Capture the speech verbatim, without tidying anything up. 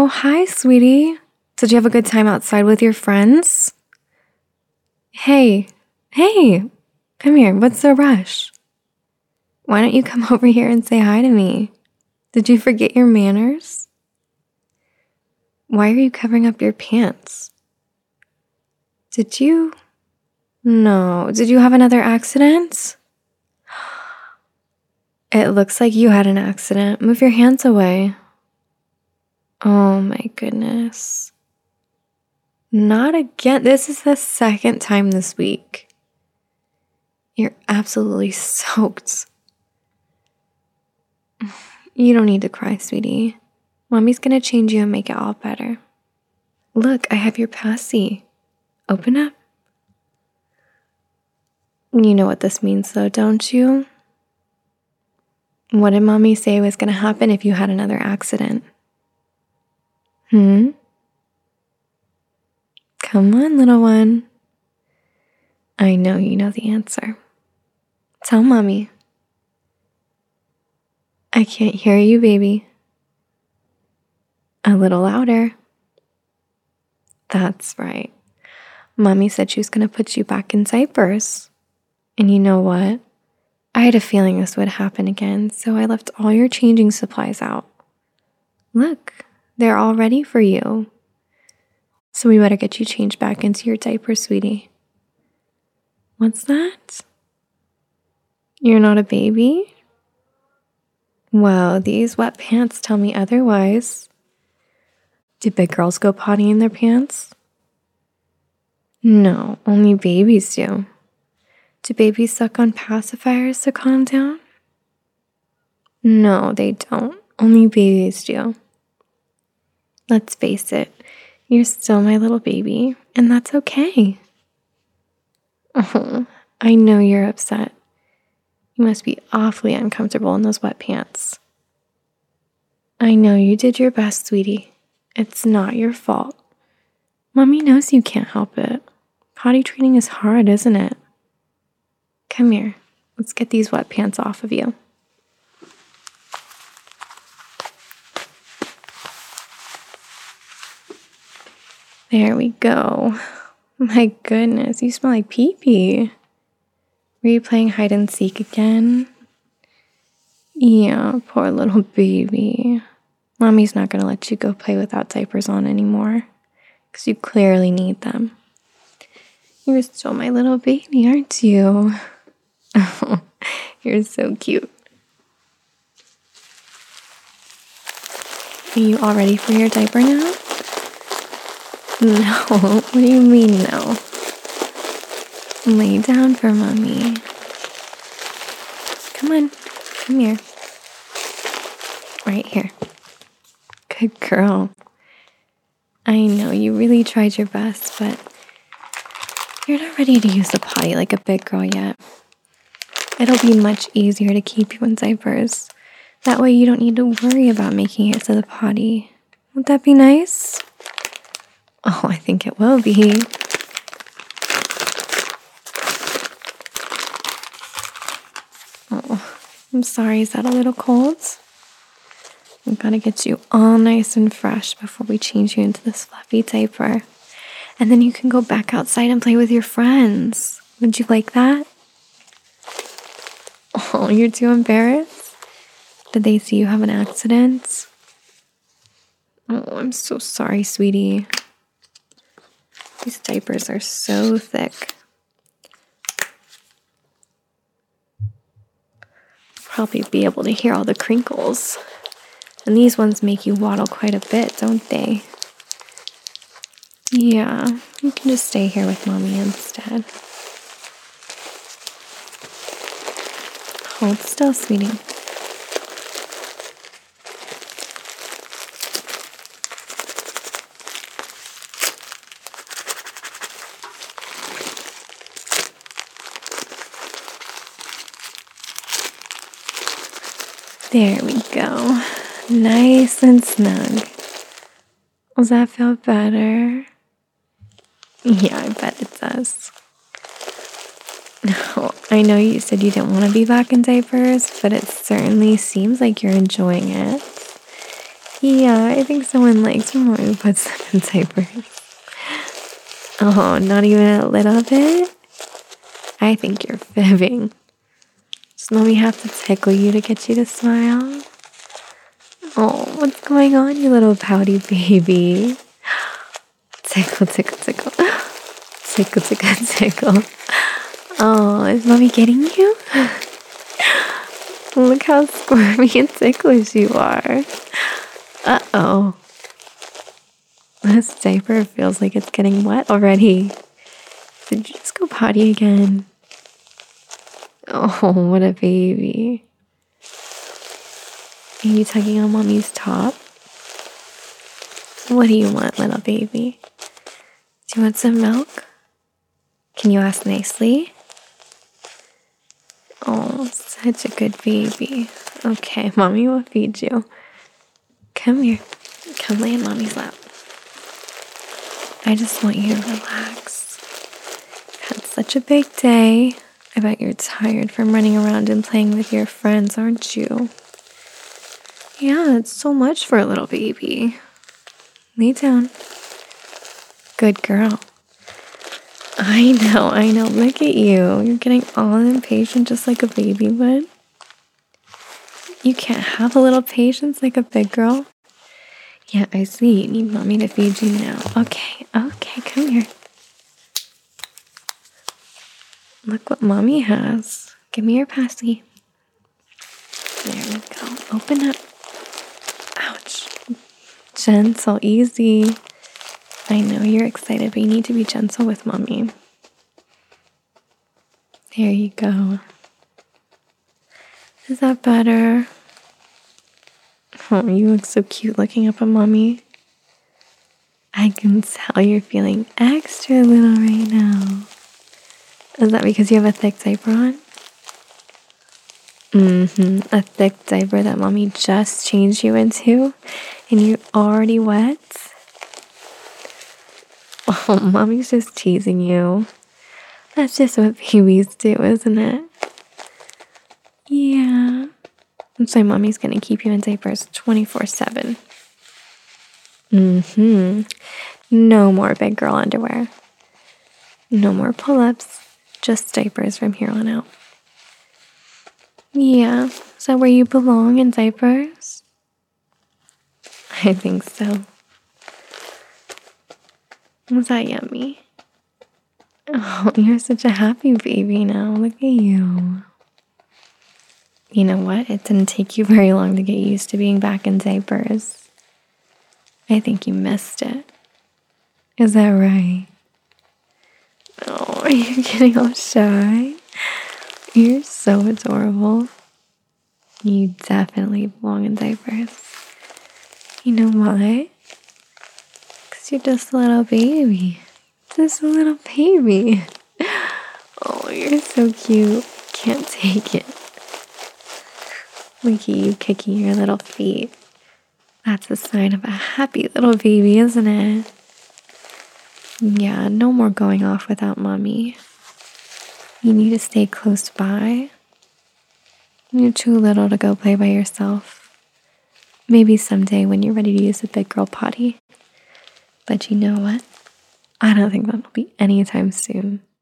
Oh, hi, sweetie. Did you have a good time outside with your friends? Hey, hey, come here. What's the rush? Why don't you come over here and say hi to me? Did you forget your manners? Why are you covering up your pants? Did you? No. Did you have another accident? It looks like you had an accident. Move your hands away. Oh my goodness. Not again. This is the second time this week. You're absolutely soaked. You don't need to cry, sweetie. Mommy's gonna change you and make it all better. Look, I have your passy. Open up. You know what this means though, don't you? What did Mommy say was gonna happen if you had another accident? Hmm? Come on, little one. I know you know the answer. Tell Mommy. I can't hear you, baby. A little louder. That's right. Mommy said she was going to put you back in diapers. And you know what? I had a feeling this would happen again, so I left all your changing supplies out. Look, they're all ready for you. So we better get you changed back into your diaper, sweetie. What's that? You're not a baby? Well, these wet pants tell me otherwise. Do big girls go potty in their pants? No, only babies do. Do babies suck on pacifiers to calm down? No, they don't. Only babies do. Let's face it, you're still my little baby, and that's okay. Oh, I know you're upset. You must be awfully uncomfortable in those wet pants. I know you did your best, sweetie. It's not your fault. Mommy knows you can't help it. Potty training is hard, isn't it? Come here. Let's get these wet pants off of you. There we go. My goodness, you smell like pee-pee. Were you playing hide and seek again? Yeah, poor little baby. Mommy's not going to let you go play without diapers on anymore, because you clearly need them. You're still my little baby, aren't you? Oh, you're so cute. Are you all ready for your diaper now? No, what do you mean no? Lay down for Mommy. Come on, come here. Right here. Good girl. I know you really tried your best, but you're not ready to use the potty like a big girl yet. It'll be much easier to keep you in diapers. That way you don't need to worry about making it to the potty. Won't that be nice? Oh, I think it will be. Oh, I'm sorry. Is that a little cold? We've got to get you all nice and fresh before we change you into this fluffy diaper. And then you can go back outside and play with your friends. Would you like that? Oh, you're too embarrassed? Did they see you have an accident? Oh, I'm so sorry, sweetie. These diapers are so thick. Probably be able to hear all the crinkles. And these ones make you waddle quite a bit, don't they? Yeah, you can just stay here with Mommy instead. Hold still, sweetie. There we go. Nice and snug. Does that feel better? Yeah, I bet it does. No, I know you said you didn't want to be back in diapers, but it certainly seems like you're enjoying it. Yeah, I think someone likes when mommy puts them in diapers. Oh, not even a little bit? I think you're fibbing. Does mommy have to tickle you to get you to smile? Oh, what's going on, you little pouty baby? Tickle, tickle, tickle. Tickle, tickle, tickle. Oh, is mommy getting you? Look how squirmy and ticklish you are. Uh-oh. This diaper feels like it's getting wet already. Did you just go potty again? Oh, what a baby. Are you tugging on mommy's top? What do you want, little baby? Do you want some milk? Can you ask nicely? Oh, such a good baby. Okay, mommy will feed you. Come here. Come lay in mommy's lap. I just want you to relax. You've had such a big day. I bet you're tired from running around and playing with your friends, aren't you? Yeah, it's so much for a little baby. Lay down. Good girl. I know, I know. Look at you. You're getting all impatient just like a baby would. You can't have a little patience like a big girl. Yeah, I see. You need mommy to feed you now. Okay, okay, come here. Look what mommy has. Give me your passy. There we go. Open up. Ouch. Gentle, easy. I know you're excited, but you need to be gentle with mommy. There you go. Is that better? Oh, you look so cute looking up at mommy. I can tell you're feeling extra little right now. Is that because you have a thick diaper on? Mm-hmm. A thick diaper that mommy just changed you into and you're already wet? Oh, mommy's just teasing you. That's just what babies do, isn't it? Yeah. That's why mommy's gonna keep you in diapers twenty-four seven. Mm-hmm. No more big girl underwear. No more pull-ups. Just diapers from here on out. Yeah. Is that where you belong, in diapers? I think so. Was that yummy? Oh, you're such a happy baby now. Look at you. You know what? It didn't take you very long to get used to being back in diapers. I think you missed it. Is that right? Oh, are you getting all shy? You're so adorable. You definitely belong in diapers. You know why? Because you're just a little baby. Just a little baby. Oh, you're so cute. Can't take it. Look at you kicking your little feet. That's a sign of a happy little baby, isn't it? Yeah, no more going off without mommy. You need to stay close by. You're too little to go play by yourself. Maybe someday when you're ready to use a big girl potty. But you know what? I don't think that'll be anytime soon.